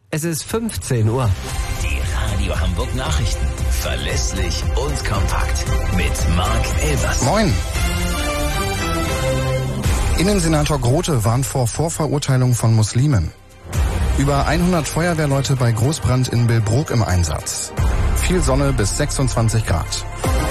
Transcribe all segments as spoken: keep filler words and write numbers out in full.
Es ist fünfzehn Uhr. Die Radio Hamburg Nachrichten. Verlässlich und kompakt. Mit Marc Elvers. Moin. Innensenator Grote warnt vor Vorverurteilung von Muslimen. Über hundert Feuerwehrleute bei Großbrand in Billbrook im Einsatz. Viel Sonne bis sechsundzwanzig Grad.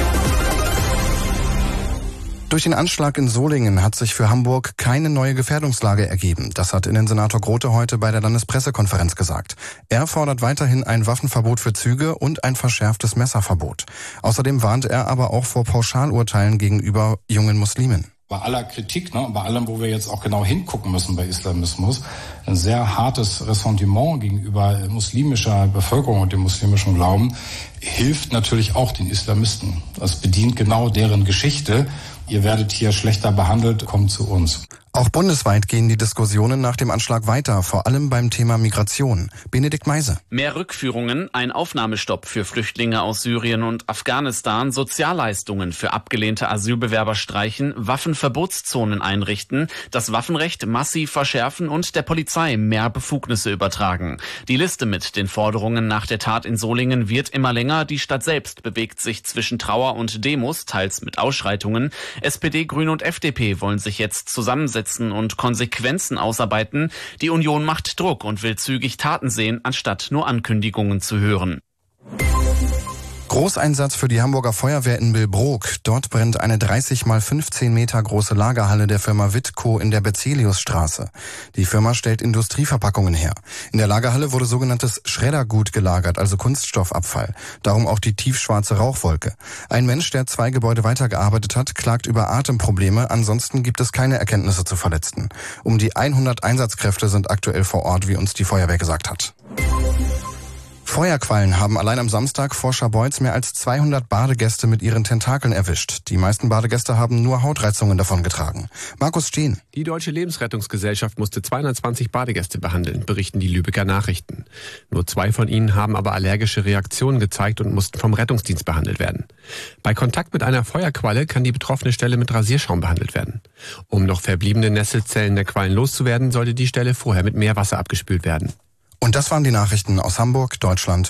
Durch den Anschlag in Solingen hat sich für Hamburg keine neue Gefährdungslage ergeben. Das hat Innensenator Grote heute bei der Landespressekonferenz gesagt. Er fordert weiterhin ein Waffenverbot für Züge und ein verschärftes Messerverbot. Außerdem warnt er aber auch vor Pauschalurteilen gegenüber jungen Muslimen. Bei aller Kritik, ne, bei allem, wo wir jetzt auch genau hingucken müssen bei Islamismus, ein sehr hartes Ressentiment gegenüber muslimischer Bevölkerung und dem muslimischen Glauben hilft natürlich auch den Islamisten. Das bedient genau deren Geschichte. Ihr werdet hier schlechter behandelt, kommt zu uns. Auch bundesweit gehen die Diskussionen nach dem Anschlag weiter, vor allem beim Thema Migration. Benedikt Meise. Mehr Rückführungen, ein Aufnahmestopp für Flüchtlinge aus Syrien und Afghanistan, Sozialleistungen für abgelehnte Asylbewerber streichen, Waffenverbotszonen einrichten, das Waffenrecht massiv verschärfen und der Polizei mehr Befugnisse übertragen. Die Liste mit den Forderungen nach der Tat in Solingen wird immer länger. Die Stadt selbst bewegt sich zwischen Trauer und Demos, teils mit Ausschreitungen. S P D, Grüne und F D P wollen sich jetzt zusammensetzen und Konsequenzen ausarbeiten. Die Union macht Druck und will zügig Taten sehen, anstatt nur Ankündigungen zu hören. Großeinsatz für die Hamburger Feuerwehr in Billbrook. Dort brennt eine dreißig mal fünfzehn Meter große Lagerhalle der Firma Wittco in der Berzeliusstraße. Die Firma stellt Industrieverpackungen her. In der Lagerhalle wurde sogenanntes Schreddergut gelagert, also Kunststoffabfall. Darum auch die tiefschwarze Rauchwolke. Ein Mensch, der zwei Gebäude weitergearbeitet hat, klagt über Atemprobleme. Ansonsten gibt es keine Erkenntnisse zu Verletzten. Um die hundert Einsatzkräfte sind aktuell vor Ort, wie uns die Feuerwehr gesagt hat. Feuerquallen haben allein am Samstag vor Scharbeutz mehr als zweihundert Badegäste mit ihren Tentakeln erwischt. Die meisten Badegäste haben nur Hautreizungen davongetragen. Markus Stehn. Die Deutsche Lebensrettungsgesellschaft musste zweihundertzwanzig Badegäste behandeln, berichten die Lübecker Nachrichten. Nur zwei von ihnen haben aber allergische Reaktionen gezeigt und mussten vom Rettungsdienst behandelt werden. Bei Kontakt mit einer Feuerqualle kann die betroffene Stelle mit Rasierschaum behandelt werden. Um noch verbliebene Nesselzellen der Quallen loszuwerden, sollte die Stelle vorher mit Meerwasser abgespült werden. Und das waren die Nachrichten aus Hamburg, Deutschland